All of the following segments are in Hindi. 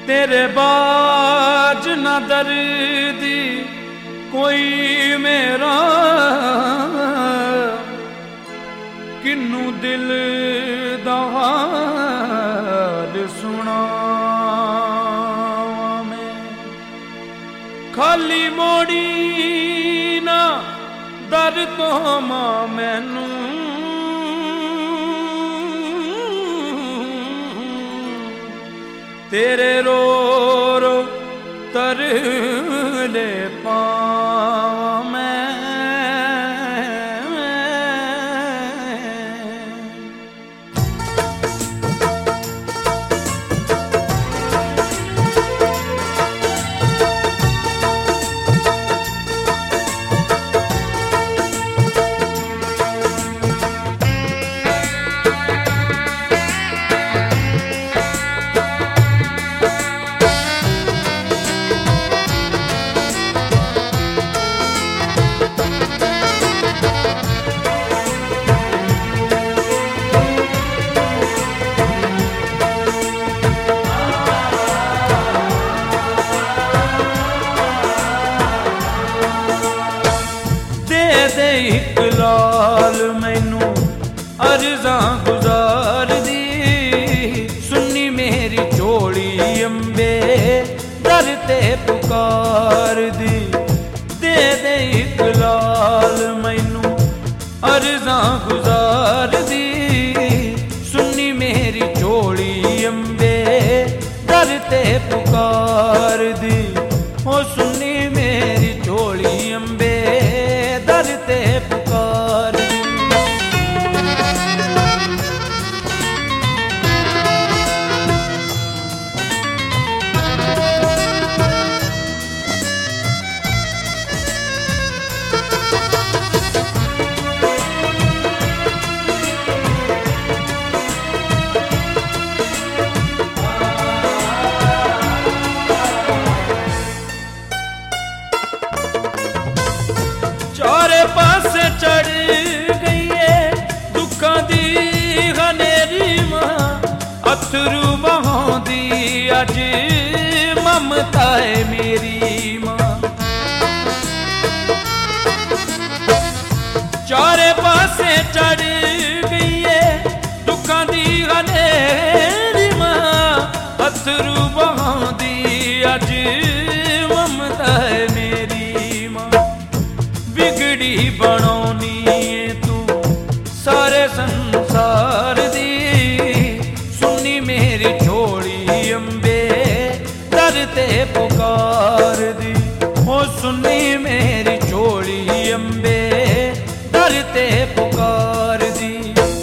तेरे बाज न दर्दी कोई मेरा, किन्नू दिल दा हाल सुनावां मैं। खाली मोड़ी ना दर तो मां मैनू, तेरे रो रो तरले पावां मैं। दे इक लाल मैनू अर्ज़ां गुज़ार दी, सुन्नी मेरी झोली अंबे दर ते पुकार दी। दे इक लाल मैनू अर्ज़ां गुज़ार दी, सुन्नी मेरी झोली अंबे दर ते पुकार दी। ओ सुन्नी मेरी झोली अंबे दर ते पुकार। चारे पासे चढ़ गई है दुखा दी हनेरी मां, अथरू बहांदी अज ममता है मेरी मां। चारे पासे चढ़ गई है दुखा दी हनेरी मां, अथरू बहांदी अज ममता है मेरी मां। बिगड़ी बनौनी तू सारे संसार दी, सुन्नी मेरी झोली अंबे दर ते पुकार दी। ओ सुन्नी मेरी झोली अंबे दर ते पुकार दी।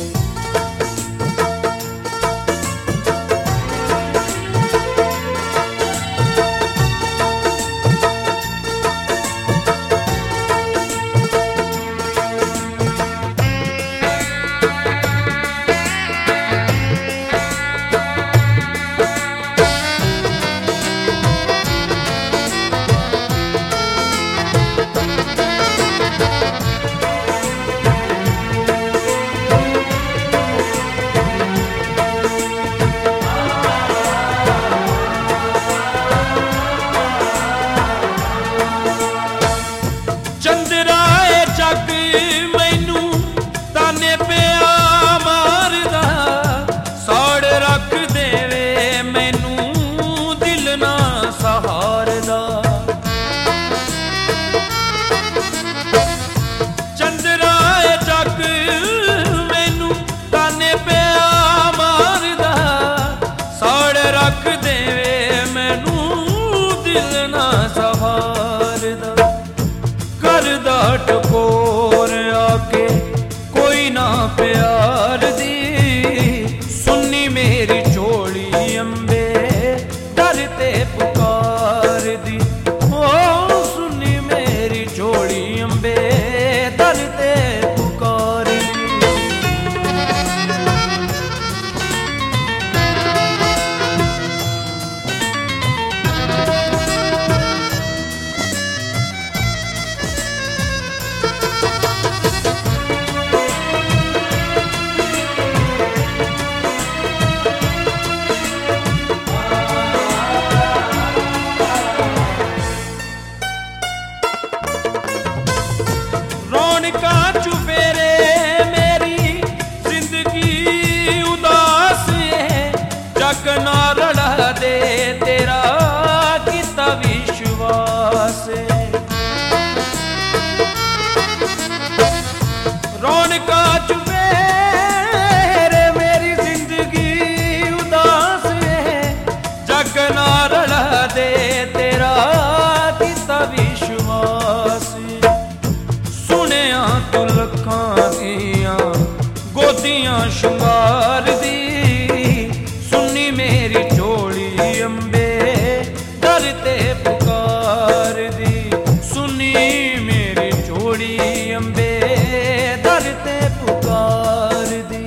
चंद्राए जग मैनू ताने पिया मारदा, साड़ रख देवे मैनू दिल ना सहारदा। चंद्राए जग मैनू ताने पिया मारदा, साड़ रख देवे मैनू दिल ना सहारदा। करदा टकोर आके कोई ना प्यार दी, सुन्नी मेरी झोली अंबे दर ते पुकार दी। ओ सुन्नी मेरी झोली अंबे दर ते पुकार दी। जग ना रला दे तेरा किता विश्वास। रौनका चुपे रे मेरी जिंदगी उदास है, जग ना रला दे तेरा किता विश्वास। सुनिया तू लखां दियां गोदियां शंगार दी, सुनी मेरी झोली अंबे दर ते पुकार दी, सुनी मेरी झोली अंबे दर ते पुकार दी।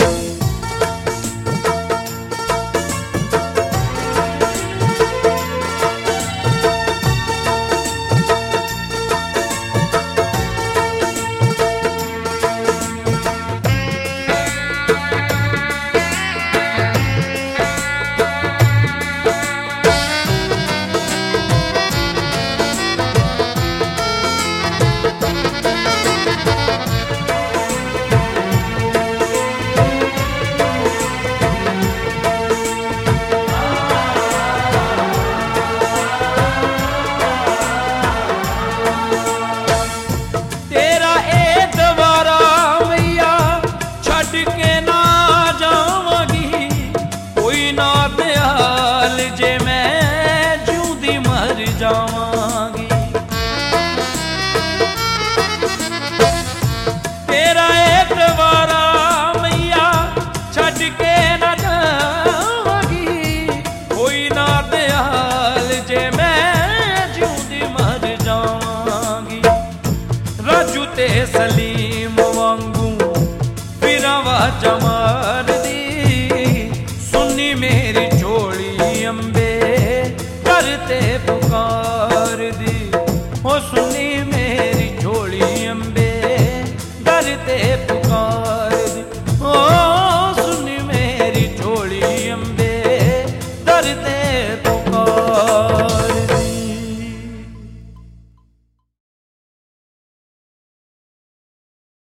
जे मैं जूदी मर जावांगी, तेरा एतवारा मैया छड़ के ना जावांगी, कोई ना दयाल जे मैं जूदी मर जावांगी। राजू ते सलीम वांगू फिरां वाजा मार